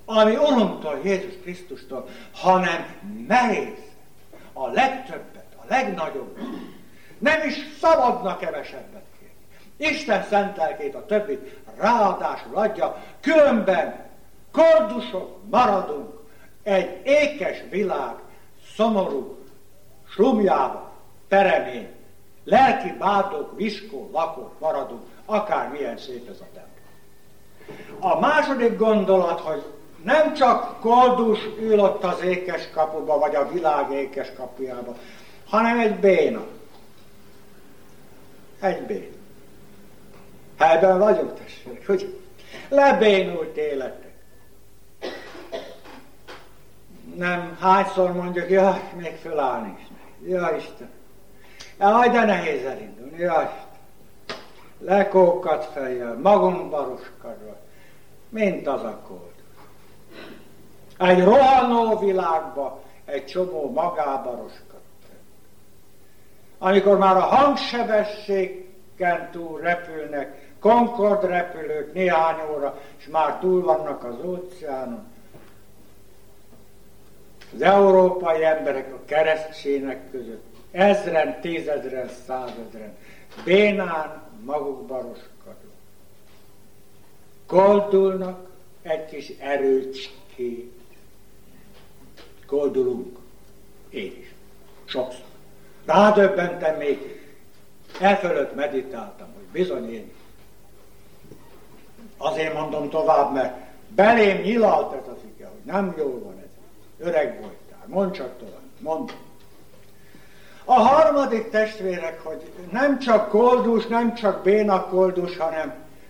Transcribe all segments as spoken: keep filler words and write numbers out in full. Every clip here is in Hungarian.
ami Urunktól, Jézus Krisztustól, hanem merész a legtöbbet, a legnagyobbat. Nem is szabadna kevesebbet kérni. Isten szent lelkét, a többit ráadásul adja, különben koldusok maradunk egy ékes világ szomorú slumjába, peremén, lelki bádok, viskó, lakók maradunk, akármilyen szép ez a templom. A második gondolat, hogy nem csak koldus ül ott az ékes kapuba, vagy a világ ékes kapujába, hanem egy béna. Egy béna. Helyben vagyunk, testvérek, hogy lebénult életek. Nem, hányszor mondjuk, jaj, még fölállni is nehéz. Jaj, Isten. Jaj, de nehéz elindulni. Jaj, Isten. Lekókat fejjel, magunkba roskadva, mint az a koldus. Egy rohanó világba egy csomó magába roskadt. Amikor már a hangsebességen túl repülnek, Concorde repülők néhány óra, és már túl vannak az óceánon, az európai emberek a keresztségek között, ezren, tízezren, százezren, bénán magukba roskadó. Koldulnak egy kis erőcskét. Koldulunk. Én is. Sokszor. Rádöbbentem még, elfölött meditáltam, hogy bizony én. Azért mondom tovább, mert belém nyilalt ez az ige, hogy nem jól van ez. Öreg voltál. Mondd csak tovább. Mondd. A harmadik, testvérek, hogy nem csak koldus, nem csak béna koldus, hanem,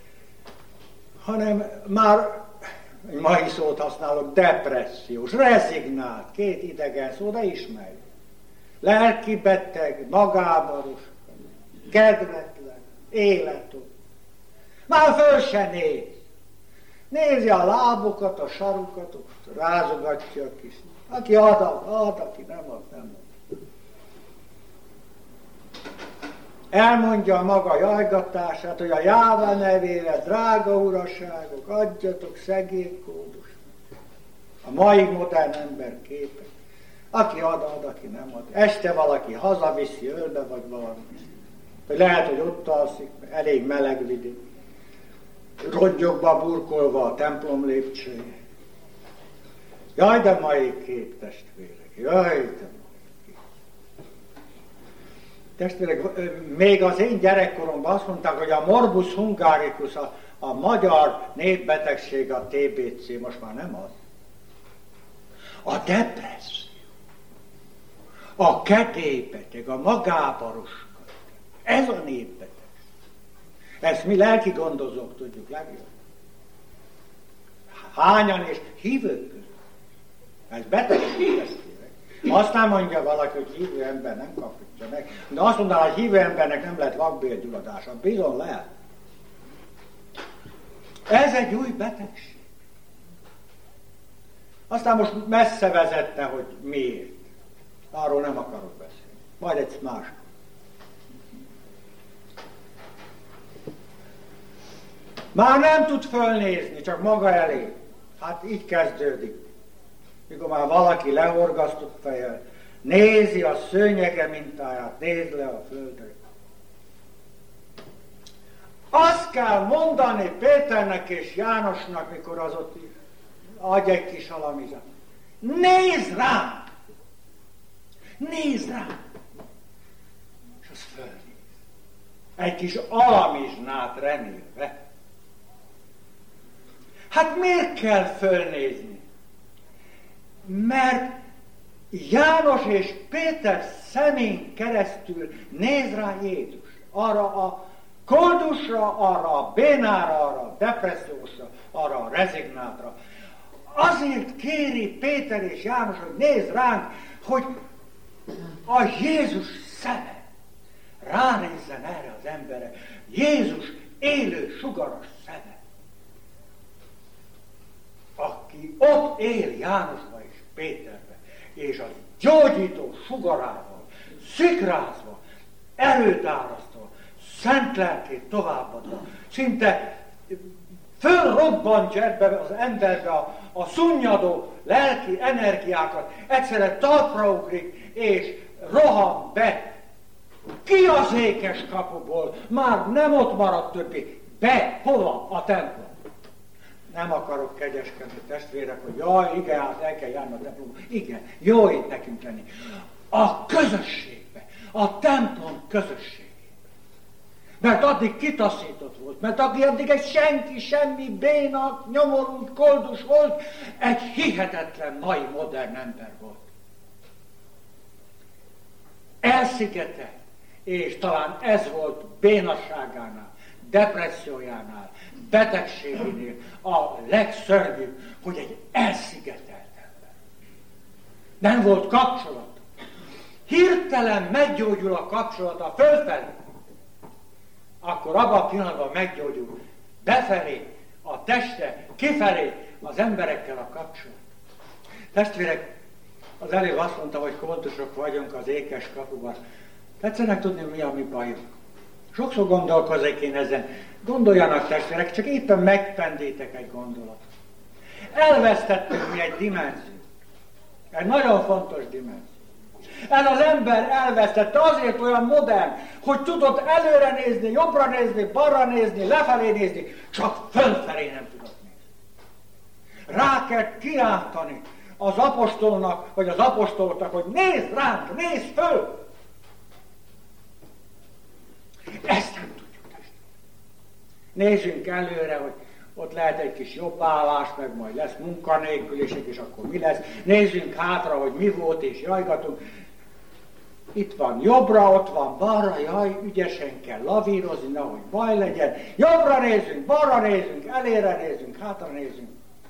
hanem már mai szót használok, depressziós, rezignált, két idegen szó, de ismerjük. Lelki beteg, magába roskadó, kedvetlen, életod. Már föl se néz. Nézi a lábukat, a sarukat, rázogatja a kis. Aki ad, ad, aki nem ad, nem ad. Elmondja a maga jajgatását, hogy a Jáva nevére, drága uraságok, adjatok szegény kódus. A mai modern ember képe. Aki ad, ad, aki nem ad. Este valaki hazaviszi, ölbe vagy valami. Vagy lehet, hogy ott alszik, elég meleg vidék. Rongyokba burkolva a templom lépcsője. Jaj, de mai kép, testvérek. Jaj, de mai kép. Testvérek, még az én gyerekkoromban azt mondták, hogy a morbus hungaricus, a, a magyar népbetegség, a té bé cé, most már nem az. A depresszió, a kedélybeteg, a magába roskadó. Ez a népbetegség. Ezt mi lelki gondozók tudjuk legjobb. Hányan és hívők között. Ez betegség, testvérek. Azt nem mondja valaki, hogy hívő ember nem kapja meg. De azt mondaná, hogy hívő embernek nem lehet vakbélgyulladása. Bizony lehet. Ez egy új betegség. Aztán most messze vezette, hogy miért. Arról nem akarok beszélni. Majd egy más. Már nem tud fölnézni, csak maga elé. Hát így kezdődik. Mikor már valaki lehorgasztott fejjel, nézi a szőnyege mintáját, néz le a földre. Azt kell mondani Péternek és Jánosnak, mikor az ott adj egy kis alamizsát. Nézd rám! Nézd rám! És az fölnéz. Egy kis alamizsnát remélve. Hát miért kell fölnézni? Mert János és Péter szemén keresztül néz rá Jézus. Arra a koldusra, arra a bénára, arra a depressziósra, arra a rezignátra. Azért kéri Péter és János, hogy nézz ránk, hogy a Jézus szeme ránézzen erre az emberre. Jézus élő, sugaras szeme. Aki ott él Jánosba és Péterbe, és a gyógyító sugarával, szikrázva, erőt árasztva, szent lelkét továbbadva, szinte fölrobbantja ebbe az emberbe a, a szunnyadó lelki energiákat, egyszerűen talpraugrik, és rohan be. Ki az ékes kapuból? Már nem ott maradt többi. Be, hova? A templom. Nem akarok kegyeskedni, testvérek, hogy jaj, igen, hát el kell járni a templomba. Igen, jó itt nekünk lenni. A közösségbe, a templom közösségébe. Mert addig kitaszított volt, mert addig egy senki, semmi, béna, nyomorult, koldus volt, egy hihetetlen mai modern ember volt. Elszigetelt, és talán ez volt bénasságánál, depressziójánál, betegségénél a legszörnyűbb, hogy egy elszigetelt ember. Nem volt kapcsolat. Hirtelen meggyógyul a kapcsolata fölfelé, akkor abban a pillanatban meggyógyul befelé, a teste, kifelé, az emberekkel a kapcsolat. Testvérek, az előbb azt mondta, hogy kontusok vagyunk az ékes kapuban. Tetszenek tudni, mi a mi bajunk. Sokszor gondolkozok én ezen. Gondoljanak, testvérek, csak éppen megpendítek egy gondolatot. Elvesztettünk mi egy dimenziót. Egy nagyon fontos dimenzió. Ez az ember elvesztette, azért olyan modern, hogy tudott előre nézni, jobbra nézni, balra nézni, lefelé nézni, csak fölfelé nem tudott nézni. Rá kell kiáltani az apostolnak, vagy az apostolnak, hogy nézd ránk, nézd föl! Ezt nem tudjuk, testvérek. Nézzünk előre, hogy ott lehet egy kis jobb állás, meg majd lesz munkanélküliség, és akkor mi lesz. Nézzünk hátra, hogy mi volt, és jajgatunk. Itt van jobbra, ott van balra, jaj, ügyesen kell lavírozni, nehogy baj legyen. Jobbra nézzünk, balra nézzünk, elére nézzünk, hátra nézzünk.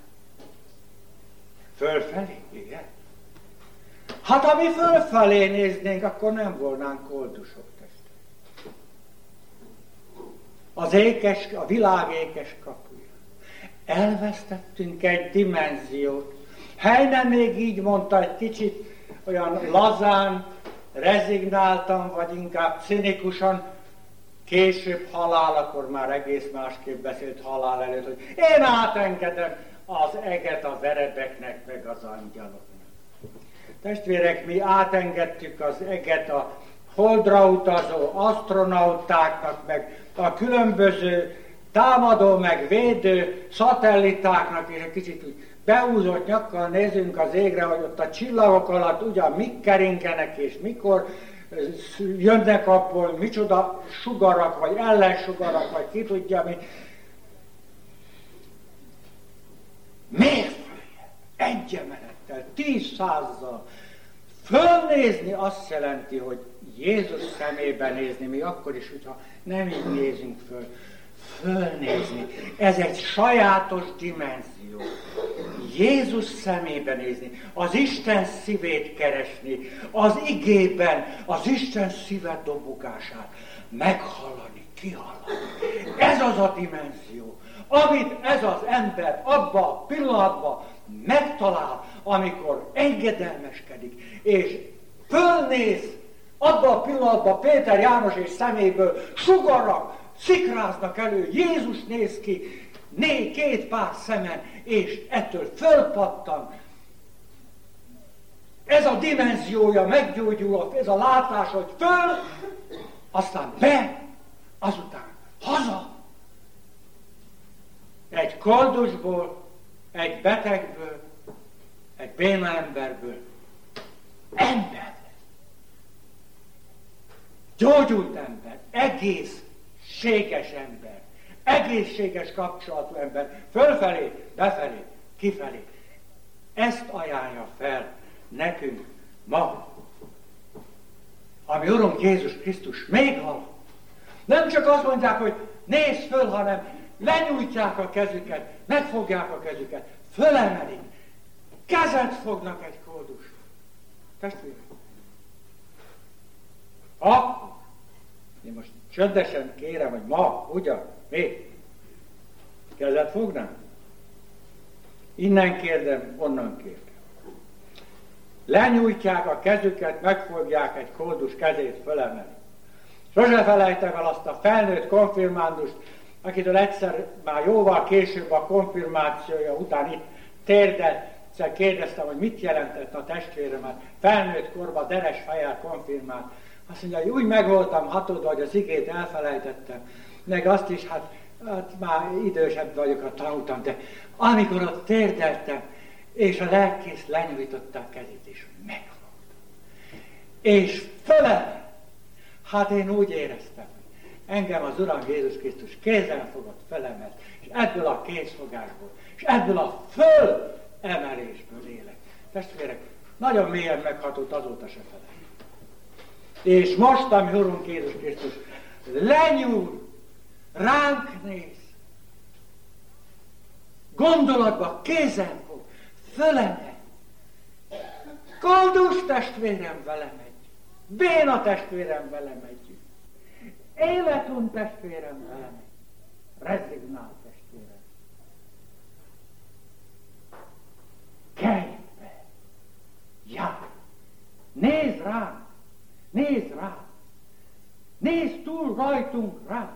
Fölfelé, igen. Hát ha mi fölfelé néznénk, akkor nem volnánk koldusok, testvérek. Az ékes, a világ ékes kapuja. Elvesztettünk egy dimenziót. Heine még így mondta, egy kicsit olyan lazán, rezignáltan, vagy inkább cinikusan, később halál, akkor már egész másképp beszélt halál előtt, hogy én átengedem az eget a verebeknek, meg az angyaloknak. Testvérek, mi átengedtük az eget a holdra utazó asztronautáknak, meg a különböző támadó, meg védő szatellitáknak, és egy kicsit úgy behúzott nyakkal nézünk az égre, hogy ott a csillagok alatt ugyan mik keringenek, és mikor jönnek abból, micsoda sugarak, vagy ellensugarak, vagy ki tudja mi. Miért egy emelettel, tíz százzal fölnézni azt jelenti, hogy Jézus szemébe nézni, mi akkor is, hogyha nem így nézünk föl. Fölnézni. Ez egy sajátos dimenzió. Jézus szemébe nézni, az Isten szívét keresni, az igében az Isten szíve dobogását meghallani, kihallani. Ez az a dimenzió, amit ez az ember abban a pillanatban megtalál, amikor engedelmeskedik, és fölnéz abban a pillanatban Péter, János és szeméből sugarak, szikráznak elő, Jézus néz ki, né, két pár szemen, és ettől fölpattan. Ez a dimenziója meggyógyul, ez a látás, hogy föl, aztán be, azután haza. Egy koldusból, egy betegből, egy béna emberből ember. Gyógyult ember, egészséges ember, egészséges kapcsolatú ember, fölfelé, befelé, kifelé. Ezt ajánlja fel nekünk ma. Ami Urunk Jézus Krisztus még hall. Nem csak azt mondják, hogy nézz föl, hanem lenyújtják a kezüket, megfogják a kezüket, fölemelik, kezet fognak egy koldus. Testvérek. Akkor, én most csöndesen kérem, hogy ma, ugyan, még, kezet fognám? Innen kérdem, onnan kérdem. Lenyújtják a kezüket, megfogják egy koldus kezét, fölemeli. Sose felejtem el azt a felnőtt konfirmándust, akitől egyszer már jóval később a konfirmációja után itt térdelt, egyszer kérdeztem, hogy mit jelentett a testvéremet, felnőtt korban deres fejjel konfirmált. Azt mondja, hogy úgy meg voltam hatodva, hogy az igét elfelejtettem, meg azt is, hát, hát már idősebb vagyok, a tanultam, de amikor ott térdeltem, és a lelkész lenyújtotta a kezét, és megfogta. És fölem, hát én úgy éreztem, hogy engem az Uram Jézus Krisztus kézen fogott, felemelt, és ebből a kézfogásból, és ebből a fölemelésből élek. Testvérek, nagyon mélyen meghatott, azóta se felel. És most, ami Urunk Jézus Krisztus lenyúl, ránk néz, gondolatba kézen fog, fölemel. Koldus testvérem vele megy, béna testvérem vele megy, életun testvérem vele megy, rezignál testvérem. Kelj be, járj, nézd rám, nézd rám, nézd túl rajtunk rám.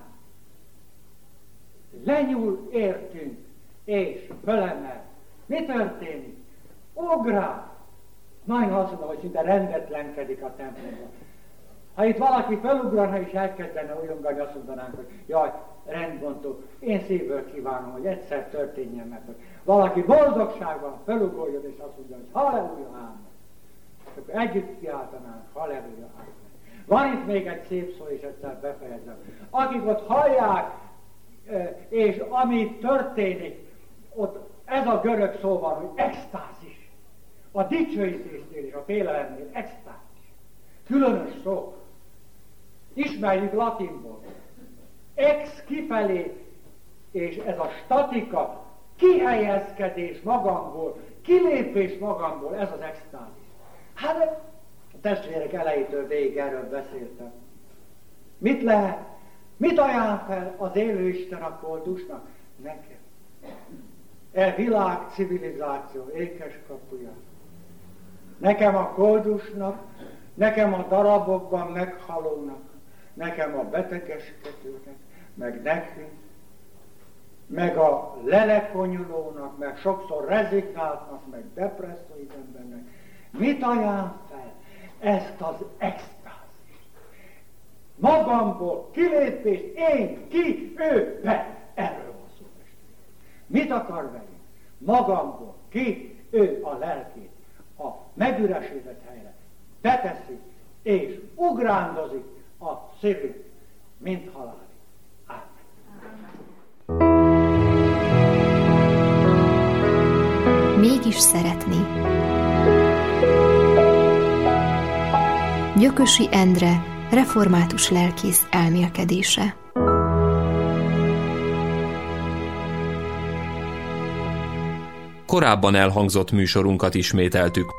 Lenyúl értünk, és fölemel. Mi történik? Ugrál. Nagyon azt mondom, hogy szinte rendetlenkedik a templomban. Ha itt valaki felugrana és elkezdene ujjongani, azt mondanánk, hogy jaj, rendbontó, én szívből kívánom, hogy egyszer történjen meg, hogy valaki boldogságban felugoljon, és azt mondja, hogy halleluja, ámen. És akkor együtt kiáltanánk, halleluja, ámen. Van itt még egy szép szó, és egyszer befejezem. Akik ott hallják, és ami történik, ott ez a görög szó van, hogy extázis. A dicsőítésnél és a félelemnél extázis. Különös szó. Ismerjük latinból. Ex kifelé, és ez a statika, kihelyezkedés magamból, kilépés magamból, ez az extázis. Hát a testvérek elejétől végig erről beszéltem. Mit lehet? Mit ajánl fel az élő Isten a koldusnak? Nekem. E világ civilizáció ékes kapuja. Nekem a koldusnak, nekem a darabokban meghalónak, nekem a betegeskedőnek, meg nekünk, meg a lelekonyulónak, meg sokszor rezignáltnak, meg depresszói embernek. Mit ajánl fel? Ezt az extázist. Magamból kilépést, én, ki, ő, be. Erről van szó. Mit akar velünk? Magamból ki, ő a lelkét a megüresített helyre beteszi, és ugrándozik a szívünk, mint halálig. Ámen. Mégis szeretni. Gyökösi Endre, református lelkész elmélkedése. Korábban elhangzott műsorunkat ismételtük.